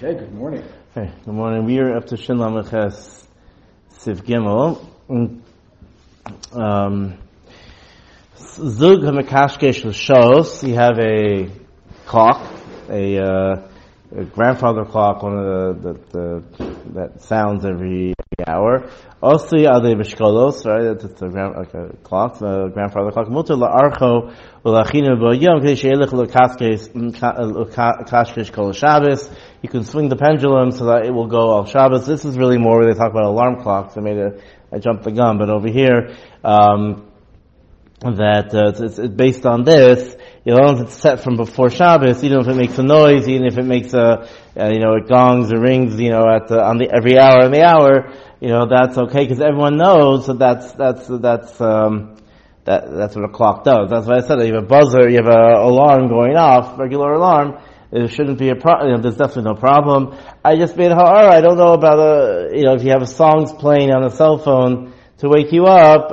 Okay, good morning. Hey, good morning. We are up to Shin Lameches Siv Gimel. Zug HaMekashkesh L'Shos. You have a clock, a grandfather clock, one of the that sounds every hour. Also, Adei B'Shkolos, right? It's a clock, a grandfather clock. Mutar La'archo U'La'achinu B'Yom K'dei She'elech L'Kashkesh Kol Shabbos. You can swing the pendulum so that it will go all Shabbos. This is really more where they talk about alarm clocks. I jumped the gun, but over here, it's based on this. As long as it's set from before Shabbos, even if it makes a noise, even if it makes it gongs or rings, every hour in the hour, that's okay, because everyone knows that that's what a clock does. That's why I said you have a buzzer, you have an alarm going off, regular alarm. It shouldn't be a problem. There's definitely no problem. I just made ha'ara. I don't know about if you have songs playing on a cell phone to wake you up.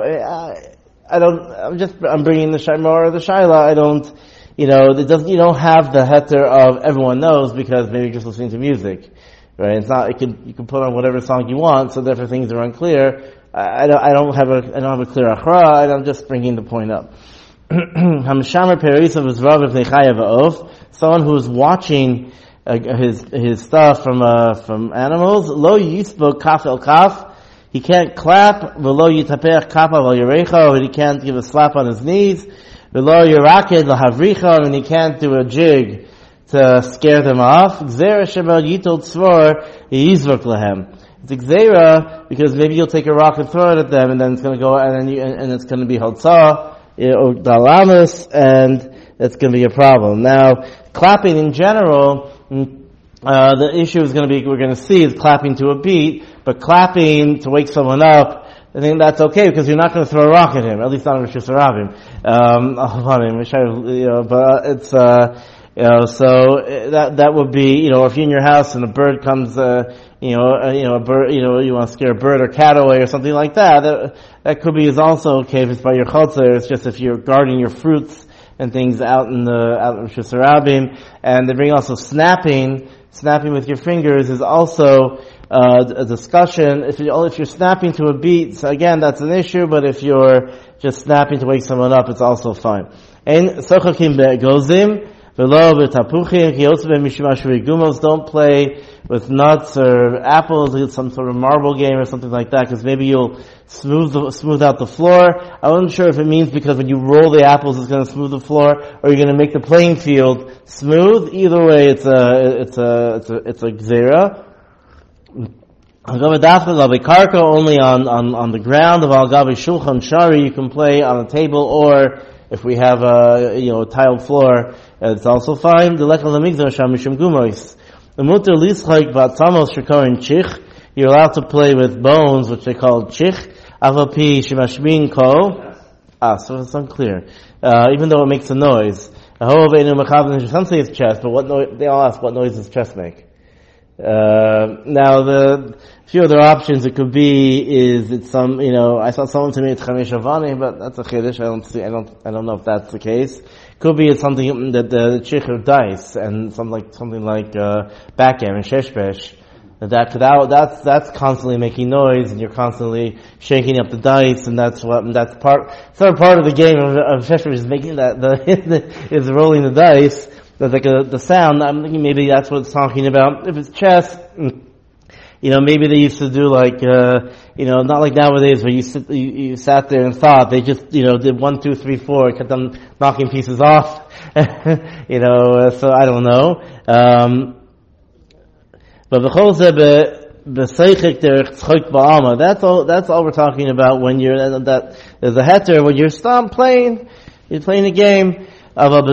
I'm bringing the Shaimar or the Shaila. You don't have the heter of everyone knows because maybe you're just listening to music, right? It's not, you can put on whatever song you want, so therefore things are unclear. I don't have a clear achra, and I'm just bringing the point up. Someone who is watching his stuff from animals, lo yisbo kaf el kaf. He can't clap, v'lo yitapech kapa v'al yerecha, and he can't give a slap on his knees, v'lo yiraked l'havricha, and he can't do a jig to scare them off. Gzera shebel yitol tzvor yizvok lahem. It's gzera because maybe you'll take a rock and throw it at them, and then it's going to go, and it's going to be hotzah or dalamus, and it's going to be a problem. Now, clapping in general, the issue is going to be, we're going to see, is clapping to a beat, but clapping to wake someone up, I think that's okay because you're not going to throw a rock at him, at least not in Rosh Hashanah. But it's, so that would be, if you're in your house and a bird comes, a bird, you want to scare a bird or cat away or something like that could be is also okay if it's by your chotzer. It's just if you're guarding your fruits and things out in Rosh Hashanah. And they bring also snapping with your fingers is also a discussion. If you're snapping to a beat, so again, that's an issue, but if you're just snapping to wake someone up, it's also fine. And sochakim be'gozim, v'lo v'tapuchim, don't play with nuts or apples, some sort of marble game or something like that, because maybe you'll smooth out the floor. I wasn't sure if it means because when you roll the apples it's going to smooth the floor, or you're going to make the playing field smooth. Either way, it's a gzera. Karka only on the ground of al-gavi shulchan shari. You can play on a table, or if we have a tiled floor, it's also fine. The lekal lamigdar sham mishum gumois. The muter lischayk batzamos shekarin chich. You're allowed to play with bones, which they call chich. Avapi shemashmin ko. So it's unclear. Even though it makes a noise. Some say it's chest, but they all ask what noise does chest make. Now the few other options it could be is it's some, I saw someone to me it's chamesh avani, but that's a chiddush. I don't know if that's the case. Could be it's something that the chich of dice and something like backgammon, sheshbesh. That's constantly making noise, and you're constantly shaking up the dice, and that's part of the game of sheshbesh is making is rolling the dice. That's like the sound. I'm thinking maybe that's what it's talking about. If it's chess, maybe they used to do not like nowadays where you sat there and thought. They just, did 1, 2, 3, 4, kept on knocking pieces off. So I don't know. But that's all we're talking about when there's a heter, when you're playing a game. Also,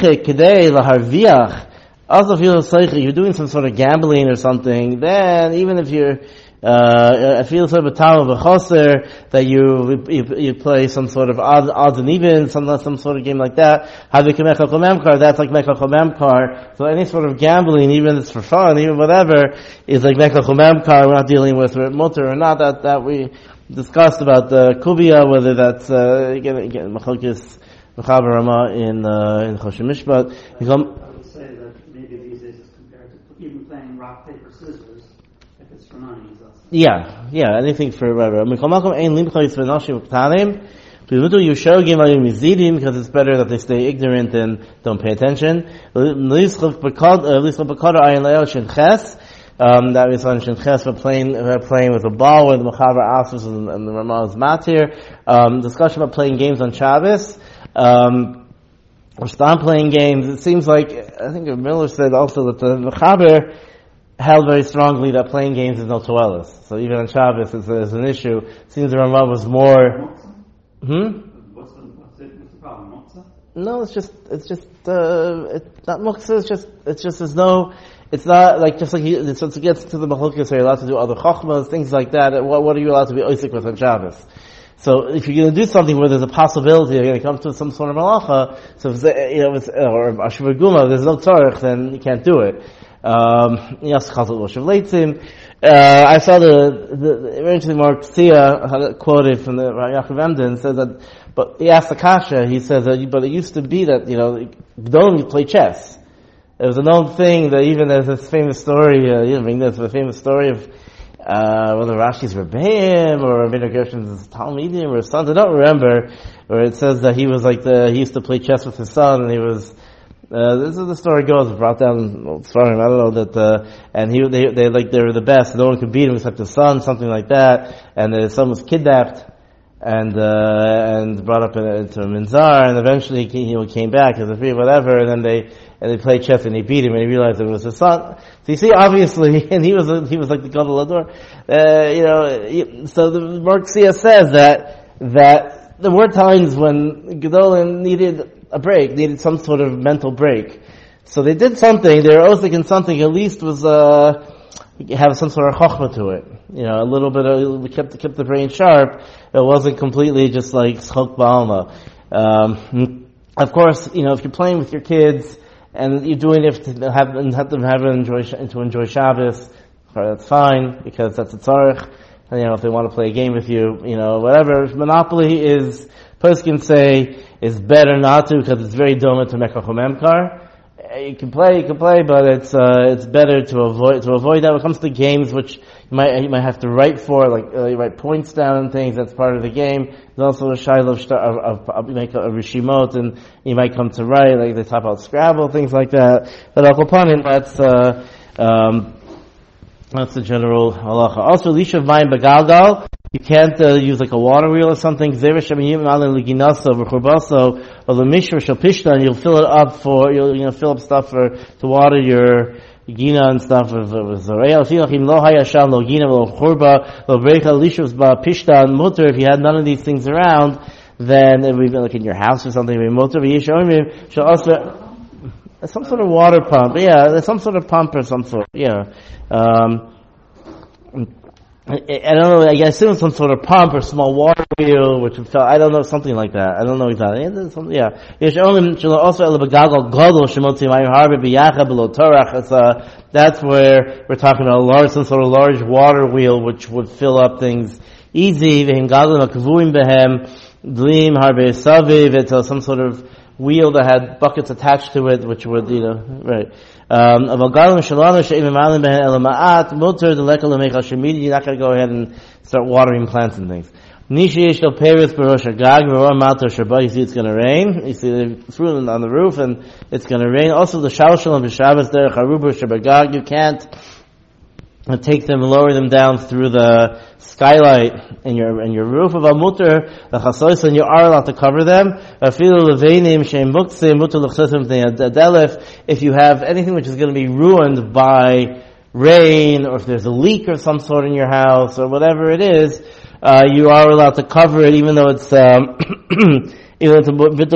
if you're doing some sort of gambling or something, then even if you're feel sort of a tal of a choser that you play some sort of odds and evens, some sort of game like that. That's like mekach memkar. So any sort of gambling, even if it's for fun, even whatever, is like mekach memkar. We're not dealing with mutter or not. That we discussed about the kubia, whether that's again machlokes mechaber rama in Choshen Mishpat. Say that maybe these days it's compared to even playing rock, paper, scissors, if it's for money, is also. Yeah, anything for whatever. Because it's better that they stay ignorant and don't pay attention. That is on Shinches for playing with a ball where the Mechaber Asrs and the Ramah is Matir. Discussion about playing games on Shabbos. Or stop playing games. It seems like, I think Miller said also that the Mechaber held very strongly that playing games is no toelis. So even on Shabbos it's an issue. It seems the Ramah was more... What's the problem? Muktzah? No, it's not muktzah, it's not like, just like so it gets to the Mahalukis, are you allowed to do other chokhmas, things like that. What are you allowed to be oisik with on Shabbos? So if you're going to do something where there's a possibility you're going to come to some sort of malacha, so if it's, or Ashur Guma, there's no tzarech, then you can't do it. I saw very interesting Mark Sia had it quoted from the Yaakov Emden, says that, but he asked the Kasha, he says that, but it used to be that, Gdolim, you play chess. It was a known thing that even there's this famous story, the famous story of, whether Rashi's Rebbeim or Rabbeinu Gershon's Talmidim or his sons, I don't remember, where it says that he used to play chess with his son, and he was, this is the story goes, brought down, I don't know, that, and they were the best, no one could beat him except his son, something like that, and his son was kidnapped, and brought up into a minzar, and eventually he came back as a free whatever, and then they played chess and he beat him, and he realized it was his son. So you see, obviously, and he was like the Gadol Ador, so the Mark Sia says that there were times when Gedolim needed a break, needed some sort of mental break. So they did something, they were osik in something, at least was, have some sort of chokhmah to it. A little bit of, kept the brain sharp. It wasn't completely just like schok ba'alma. Of course, if you're playing with your kids, and you're doing it to enjoy Shabbos, that's fine, because that's a tzarech. If they want to play a game with you, whatever. Monopoly is, poskim say, is better not to, because it's very dominant to Mekach Memkar. You can play, but it's better to avoid that. When it comes to games which you might have to write for, like, write points down and things, that's part of the game. There's also a shiloh of make a rishimot, and you might come to write, like they talk about Scrabble, things like that. But Al-Kapanim, that's the general halacha. Also, lishav mayim bagalgal, you can't use like a water wheel or something. Zeresh amiyim alin liginasa v'churbaso or the mishra shel pishta, and you'll fill it up you'll fill up stuff to water your gina and stuff. If you had none of these things around, then it would be like in your house or something. Some sort of water pump, there's some sort of pump or some sort, I don't know, I assume some sort of pump or small water wheel, which would I don't know, something like that. I don't know exactly. That's where we're talking about some sort of large water wheel, which would fill up things easy. It's some sort of wheel that had buckets attached to it, which would, right. You're not going to go ahead and start watering plants and things. You see it's going to rain. You see the fruit on the roof, and it's going to rain. Also, the shalshalom b'Shabbos derech haruba shebagag, you can't take them and lower them down through the skylight in your roof of mutter the chasos, and you are allowed to cover them. If you have anything which is going to be ruined by rain, or if there's a leak or some sort in your house or whatever it is, you are allowed to cover it, even though it's it's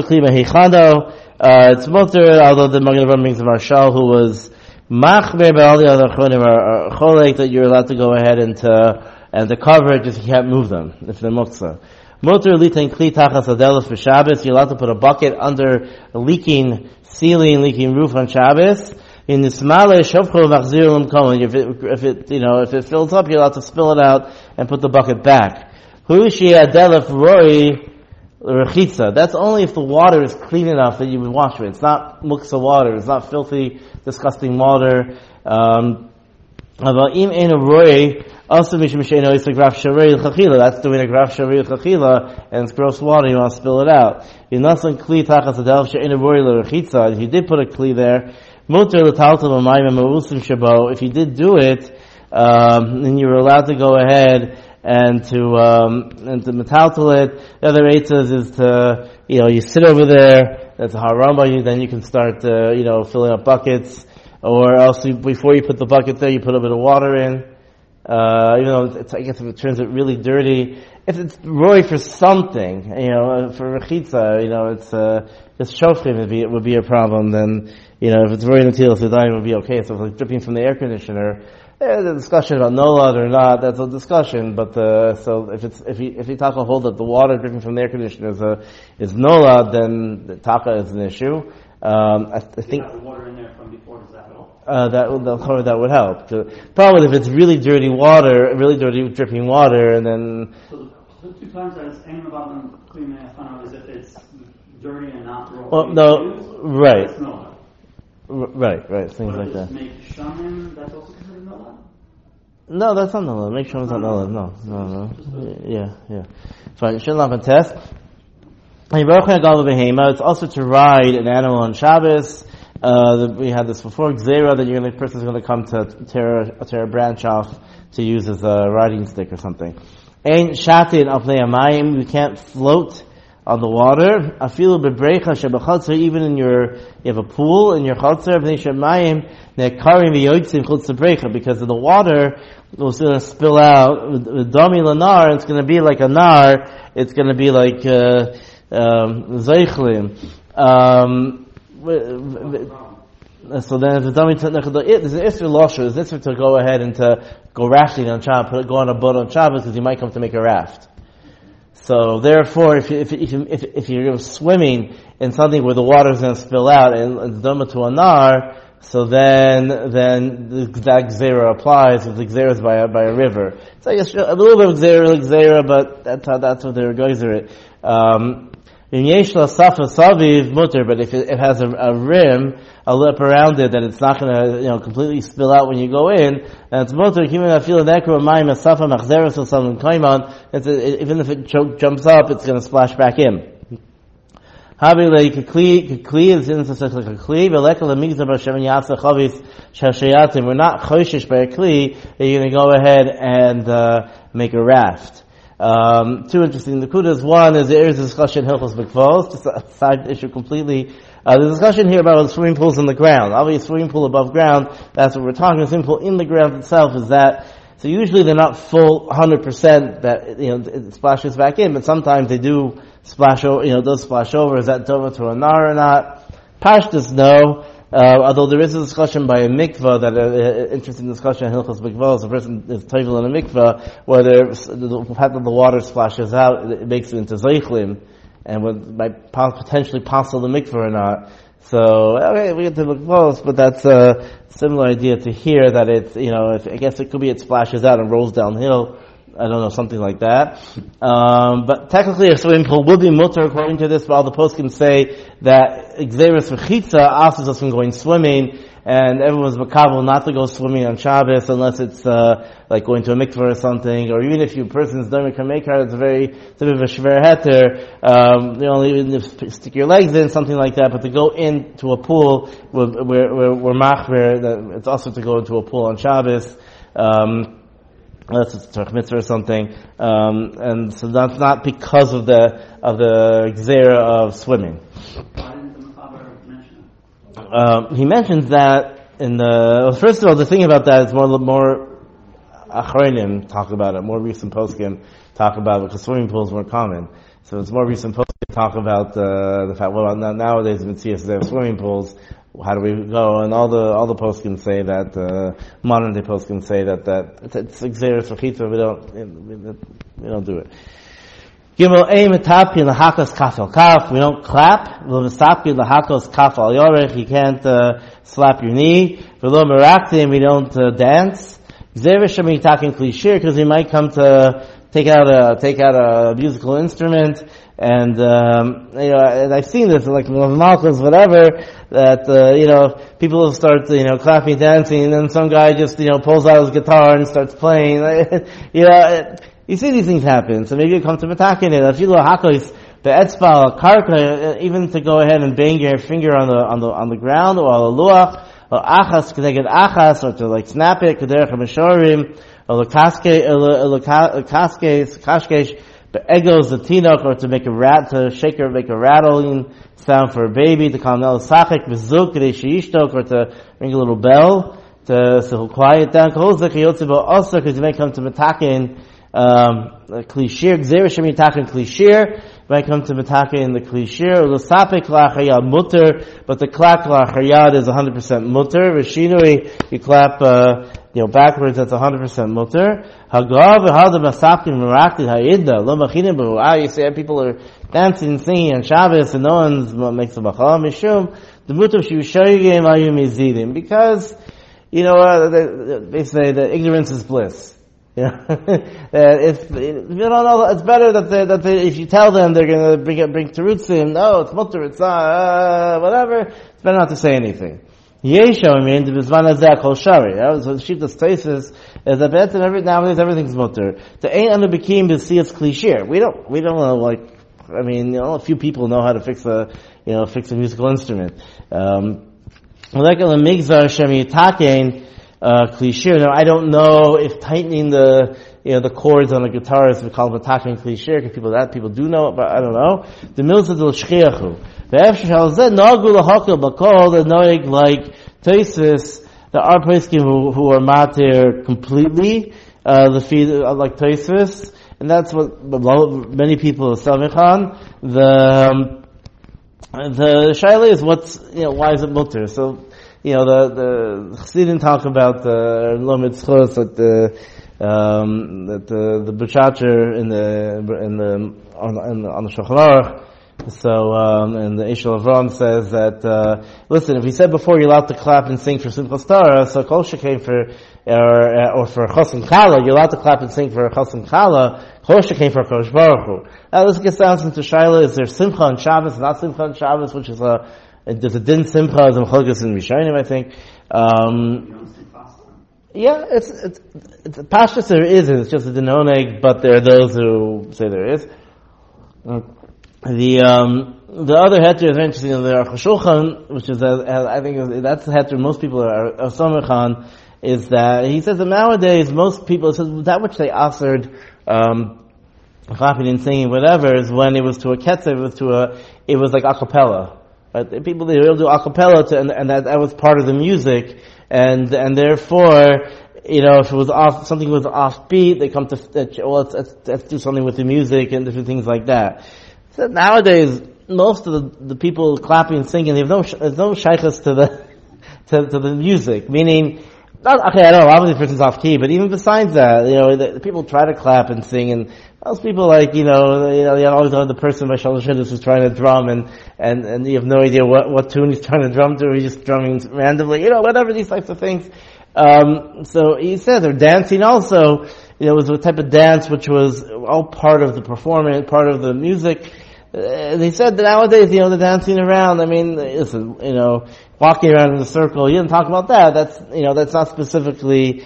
mutter. Although the Magen Avraham brings of Marshal, who was machmer by all the other chonim are cholek, that you're allowed to go ahead and to cover it, just you can't move them if they're muktzah. Motor litain kli tachas adelos for Shabbos. You're allowed to put a bucket under a leaking ceiling, leaking roof on Shabbos. In the smale shovcho machzir l'mkom. If it fills up, you're allowed to spill it out and put the bucket back. Hushi adelef roi Rechitza. That's only if the water is clean enough that you would wash with. It's not muksa water. It's not filthy, disgusting water. That's doing a graf sharei chachila, and it's gross water, you want to spill it out. If you did put a kli there, if you did do it, then you were allowed to go ahead and to metaltal it. The other eitzes is to, you sit over there, that's a haramba, then you can start, filling up buckets, or else before you put the bucket there, you put a bit of water in. Even though I guess if it turns it really dirty, if it's roy for something, for rechitza, it's, just shofrim would be a problem, then, if it's roy natilas yadayim, it would be okay. So if it's dripping from the air conditioner, there's a discussion about nolad or not, that's a discussion, but, so if you taka hold that the water dripping from the air conditioner is nolad, then the taka is an issue. I think the water in there from before, does that help? That would help. The problem is if it's really dirty water, really dirty dripping water, and then So the two times that it's aim about them cleaning it is if it's dirty and not raw. well, no, right, That's no. right, things like that. Make shaman, that's also considered no. No, that's not nolad. Make sure it's not nolad. No. Yeah. Fine. Shouldn't have a test. It's also to ride an animal on Shabbos. We had this before. Gzera, that the person's going to come to tear a branch off to use as a riding stick or something. Ain't shatin afnei hamayim. You can't float on the water. Afilu bebrecha shebachatzer. Even you have a pool in your chatzer. Bnei shemayim nekarim v'yotzim chutz bebrecha, because of the water was going to spill out. Dami lanar. It's going to be like a nar. It's going to be like zeichlim. So then, if the dummy there's an isser losher, there's an isser to go ahead and to go rafting on Shabbos, go on a boat on Shabbos, because you might come to make a raft. So therefore, if you're swimming in something where the water is going to spill out and it's dama to a nar, so then that gzera applies. If the gzera is by a river, so I guess a little bit of gzera, but that's what they're going through it. In Yeshla Safa Saviv Mutter, but if it has a rim, a lip around it, that it's not gonna, completely spill out when you go in, and it's Mutter, even if it jumps up, it's gonna splash back in. We're not choishish by a kli, that you're gonna go ahead and make a raft. Two interesting nekudas. One is there is a discussion Hilchos Mikvos, just a side issue completely. The discussion here about swimming pools in the ground. Obviously, swimming pool above ground, that's what we're talking. A swimming pool in the ground itself is that. So usually they're not full 100% that it splashes back in, but sometimes they do splash over. Does splash over. Is that dova to a nar or not? Pashtus no. Although there is a discussion by a mikvah, that interesting discussion in Hilchos Mikvah, a person is tovel in a mikvah, whether the fact that the water splashes out, it makes it into zeichlim, and might potentially passel the mikvah or not. So, okay, we get to mikvahs, but that's a similar idea to here, that it's, I guess it could be it splashes out and rolls downhill. I don't know, something like that. But technically a swimming pool will be mutter according to this, but all the posts can say that Xeris V'chitza asks us from going swimming, and everyone's makabel not to go swimming on Shabbos unless it's, like going to a mikveh or something, or even if your person's done kamekar, it's a bit of a shver heter, even stick your legs in, something like that, but to go into a pool, we're machver, it's also to go into a pool on Shabbos, unless it's Torah mitzvah or something, and so that's not because of the gzera of swimming. Why didn't the Mechaber mention it? He mentions that first of all, the thing about that is more achronim talk about it, more recent poskim talk about it, because swimming pools were common. So it's more recent poskim talk about the fact, well, nowadays in Matthias they have swimming pools. How do we go? And all the posts can say that, modern day posts can say that it's Xeris V'chitza, we don't do it. Gimel Ein Metapi L'Hakos Kaf El Kaf, we don't clap. V'lo Metapi L'Hakos Kaf Al Yorech, you can't, slap your knee. V'lo Meraktim, we don't, dance. Xeris Shem Yitakin Klishir, because we might come to take out a musical instrument, and and I've seen this like Malchus, whatever, that people will start clapping, dancing, and then some guy just pulls out his guitar and starts playing. You see these things happen. So maybe you come to metakin it. If you hakos the etzbal karka, even to go ahead and bang your finger on the ground or on the luach, or achas kedeged achas, or to like snap it kederech mishorim, or the kashkesh, the egos the tinok, or to make make a rattling sound for a baby, to call el sachik bezuk kedei sheishtok, or to ring a little bell so he'll quiet down. Kol zekiyotze bo also because you may come to metakin klishir gzera shem yitakin klishir. When I come to Metaka in the Klishir, Lusapik Lachayad Mutter, but the Klak Lachayad is 100% Mutter. Rishinui, you clap, backwards, that's 100% Mutter. Hagav, Hada Masakin Merakti Hayidda, Lo Machinim Beru'ah, you see people are dancing, singing on Shabbos, and no one makes a Bachala Mishum. The Mutter Shivushoyim Ayum Yizidim, because, they say that ignorance is bliss. If you don't know, it's better that they, if you tell them they're going to bring terutzim, no, it's mutter, it's whatever, it's better not to say anything. Yesha, the bizman hazeh kol shari. That was the shittas tesis, is that nowadays everything's mutter. The ain't under bekim b'siyas klishir. We don't know, a few people know how to fix a musical instrument. Like a migzar shem yitakein, klishir. Now, I don't know if tightening the chords on a guitar is called metakin klishir, because people do know it, but I don't know. The milza del shchiachu. The efshar shalzeh nagu lahakel bakol, the noig like Taisus, there are poskim who are matir completely, the feet like Taisus, and that's what many people are samichan. The shaila is why is it mutter? So, the Chassidim talk about the Lomid Schos that the B'Shacher on the Shulchan Aruch. So, and the Eshel Avram says that, listen, if we said before you're allowed to clap and sing for Simchas Torah, so Kol Shekain or for Chosin Kala, you're allowed to clap and sing for Chosin Kala, Kol Shekain for Kosh Baruch Hu. Now let's get down into Shaila, is there Simcha on Shabbos, not Simcha on Shabbos, which is there's a din simcha as a mchalgas in Rishonim, I think. It's pashtus there isn't. It's just a dinoneg, but there are those who say there is. The other heter is interesting. The Aruch HaShulchan, which is I think that's the heter most people are samechan, is that he says that nowadays most people says that which they offered clapping and singing whatever is when it was to a ketzer, it was like a cappella. Right? People they will do a cappella and that was part of the music, and therefore, if it was something was offbeat, they come to let's do something with the music and different things like that. So nowadays, most of the people clapping and singing, there's no shaykhs to the music. Meaning, I don't know, obviously the person's off key, but even besides that, the people try to clap and sing, and most people you always know the person by Shalosh Shidduch who's trying to drum, and you have no idea what tune he's trying to drum to, or he's just drumming randomly, whatever, these types of things. So he said they're dancing also, it was a type of dance which was all part of the performance, part of the music. They said that nowadays, the dancing around, listen, walking around in a circle, you didn't talk about that. That's not specifically,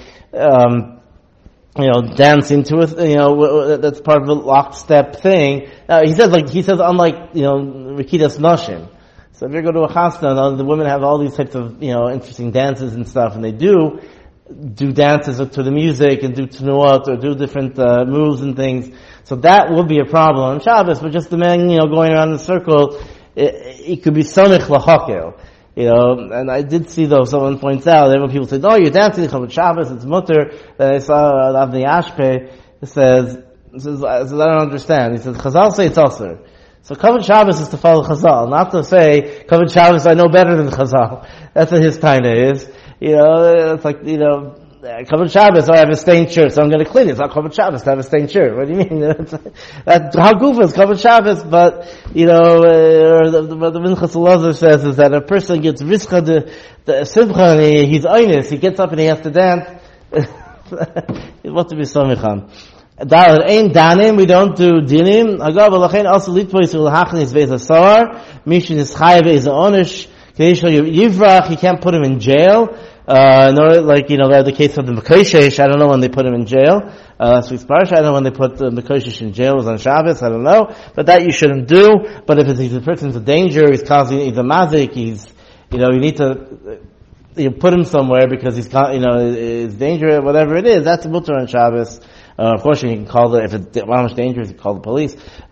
dancing to it, that's part of the lockstep thing. He says unlike, Rikidas Noshim. So if you go to a chasna, the women have all these types of, interesting dances and stuff, and they do dances to the music and do tenuot or do different moves and things. So that would be a problem on Shabbos, but just the man, going around in a circle, it could be sonich lachakel. And I did see though, someone points out, that when people say, "Oh, you're dancing on Shabbos, it's mutter," then I saw Avnei Ashpe, says, I don't understand. He says, Chazal say it's also. So Kavod Shabbos is to follow Chazal, not to say, Kavod Shabbos I know better than Chazal. That's what his taina is. It's like, Kavod Shabbos, I have a stained shirt, so I'm going to clean it. It's not Kavod Shabbos to have a stained shirt. What do you mean? How goof is Kavod Shabbos, but, what the Minchas Elazar says is that a person gets riska the simcha, and he's eines, he gets up and he has to dance. What to be samichan. Dalet ein danim, we don't do dinim. Agav alachein also litpois ulhachnis veis asar. Mishin is chayav is onish. Kadeshal yivrach, you can't put him in jail. Nor like the case of the Mekoshesh. I don't know when they put him in jail. Last week's parsha, I don't know when they put the Mekoshesh in jail. It was on Shabbos. I don't know, but that you shouldn't do. But if he's a person's a danger, he's a mazik. You need to. You put him somewhere because he's, is dangerous, whatever it is. That's a mutter on Shabbos. Of course, you can call if it's much dangerous, you can call the police.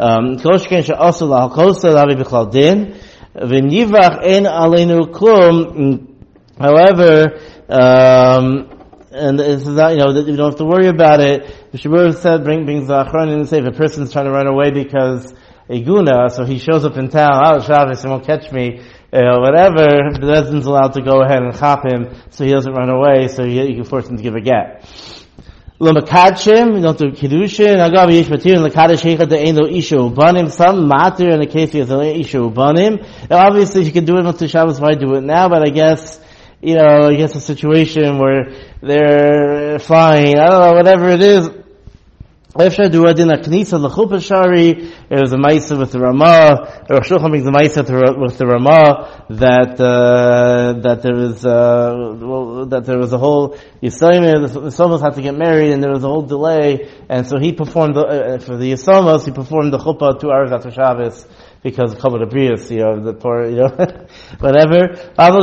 However, and this is that, you don't have to worry about it. The Shabbat said, brings the Achronim and say, if a person's trying to run away because a guna, so he shows up in town, Shabbos, he won't catch me, whatever, the resident's allowed to go ahead and chop him so he doesn't run away, so you can force him to give a get. L'makadshim, you don't do kiddushin. Agav yesh matir l'kadosh heichad de'ein lo isha ubanim. Some matir in the case he has an isha ubanim. Now obviously if you can do it until Shabbos, why do it now? But I guess, a situation where they're flying, I don't know, whatever it is. Efshar do adin aknisa l'chuppah shari. There was a ma'isa with the Ramah. Rosh Shulchan brings a ma'isa with the Ramah that there was a whole Yisrael. The Yisomos had to get married, and there was a whole delay. And so he performed for the Yisomos. He performed the chuppah 2 hours after Shabbos. Because of Kabbalah Brius, the poor, whatever.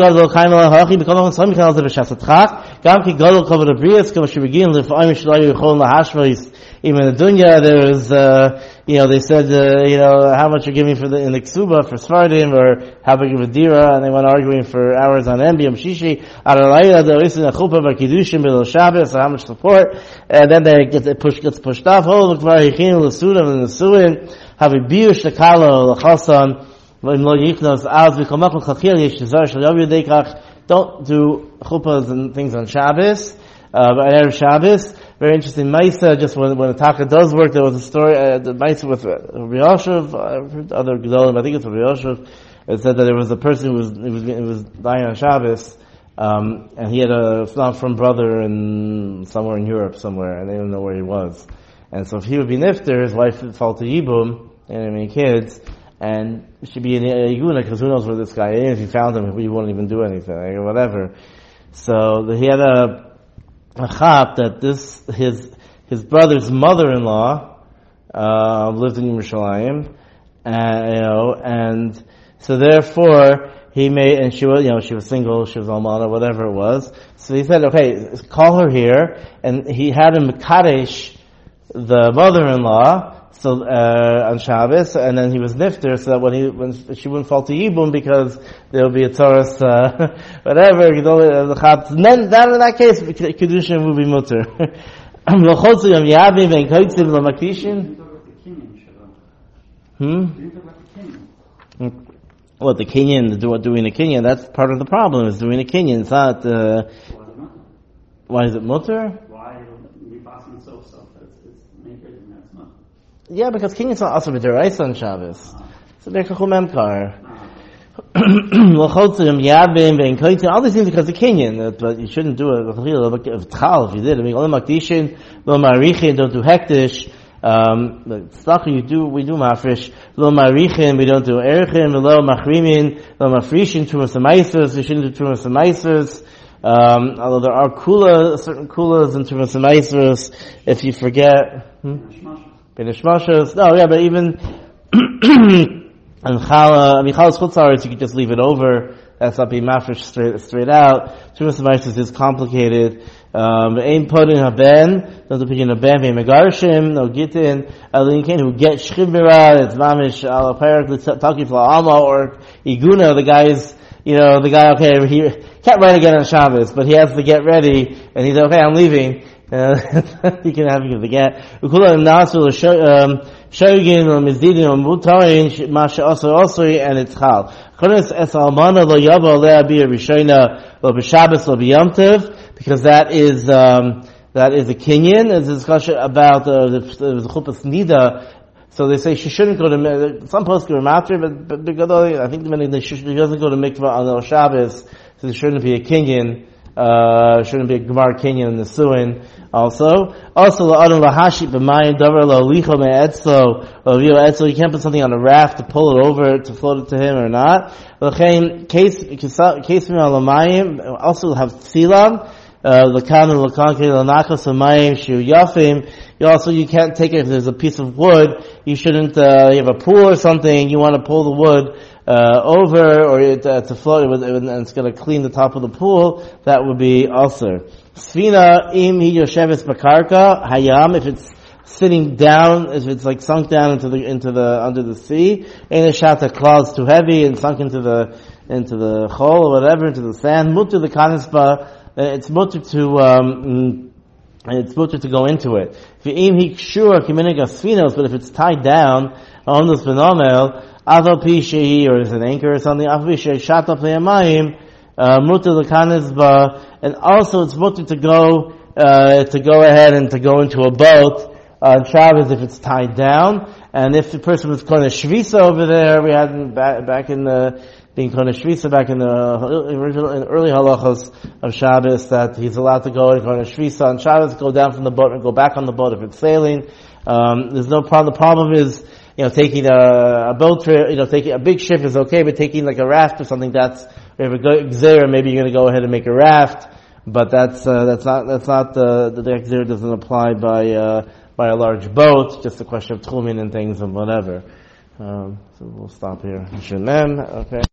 Even in the dunya, there was, they said, how much you're giving in the ksuba for Sfardim, or how big of a dira, and they went arguing for hours on Yom Shishi, so how much support, and then gets pushed off, have a biush lekalo lechasan v'im lo yichnos az v'kolmak l'chachil yesh tizar shel yom yodekach. Don't do chuppahs and things on Shabbos, but Erev Shabbos. Very interesting Maisa. Just when the Taka does work, there was a story, the Maisa with Rabbi Yoshev, I've heard other Gedolim, I think it's Rabbi Yoshev. It said that there was a person who was dying on Shabbos, and he had a from brother somewhere in Europe somewhere, and they didn't know where he was. And so if he would be nifter, his wife would fall to Yibum, and many kids, and she'd be in Yiguna, because who knows where this guy is. If he found him, he wouldn't even do anything, or whatever. So he had a chap that his brother's mother-in-law, lived in Yerushalayim, and so therefore, he made, and she was single, she was almana, whatever it was. So he said, okay, call her here, and he had him Kadesh, the mother-in-law, so on Shabbos, and then he was nifter, so that when she wouldn't fall to Yibum, because there would be a Taurus, whatever, and then that in that case, Kedushin would be mutter. What, the Kenyan, doing a Kenyan, that's part of the problem, is doing a Kenyan. It's not, why is it mutter? Yeah, because Kenyan is not also b'deraisa on Shabbos. It's a Berkach Memkar. All these things because of Kenyan, but you shouldn't do it. If you did, don't do hektish. We do mafresh. Lo marichin, we don't do erichin. Lo machrimin, lo mafrishin. Trumas amaisers, we shouldn't do trumas amaisers. Although there are certain kulas and trumas amaisers. If you forget, no, yeah, but even and Chal's Chutzaris, you could just leave it over. That's not being mafresh straight out. Trumas amaisers is complicated. Ein podin haben, doesn't put in a ben, vein megarshim, no gitin, alinkin, who get shchibira, it's mamish, ala parak, taki fla'alma, or iguna, the guy, okay, he can't write again on Shabbos, but he has to get ready, and he's okay, I'm leaving. He can have the get. Ukula nasul, shogin, or mizdidin, or mutarin, masha also, and it's chal. Chonis es almana, lo yavo, lea bia rishona, lo b'shabbos, lo b'yamtev, because that is a Kenyan. There's a discussion about the chuppahs nida. So they say she shouldn't go to, some posts go to Matri, but I think she doesn't go to mikvah on El Shabbos, so there shouldn't be a Kenyan. Shouldn't be a Gemar Kenyan in the Suin. Also, la'adam lahashi b'mayim davar la'olicho me'etzlo l'vio etzlo. You can't put something on a raft to pull it over to float it to him or not. L'chein case l'mayim also have tzilam. L'kan l'kanke l'nachas l'mayim shu yafim. You can't take it if there's a piece of wood. You shouldn't. You have a pool or something. You want to pull the wood over or to float it, and it's going to clean the top of the pool. That would be also. Sfina im hi yosheves bakarka hayam, if it's sitting down, if it's like sunk down into the under the sea, and the shata claws too heavy and sunk into the hole or whatever, into the sand. Mutu the kanisba, it's mutu to go into it. V'im hi kshur kiminig asfinos, but if it's tied down on the spinomel, aval pi shehi, or is an anchor or something, aval pi shehi shata pleyamayim. Mutter l'kanisba, and also it's mutter to go ahead and to go into a boat on Shabbos if it's tied down, and if the person was going to shvisa over there, we had back in the being going to shvisa back in the early halachos of Shabbos that he's allowed to go and go to shvisa on Shabbos, go down from the boat and go back on the boat if it's sailing. There's no problem. The problem is, taking a boat trip, taking a big ship is okay, but taking like a raft or something, that's, if you have a gzera, maybe you're going to go ahead and make a raft, but that's not the gzera doesn't apply by a large boat, just a question of tchumin and things and whatever. So we'll stop here. Okay.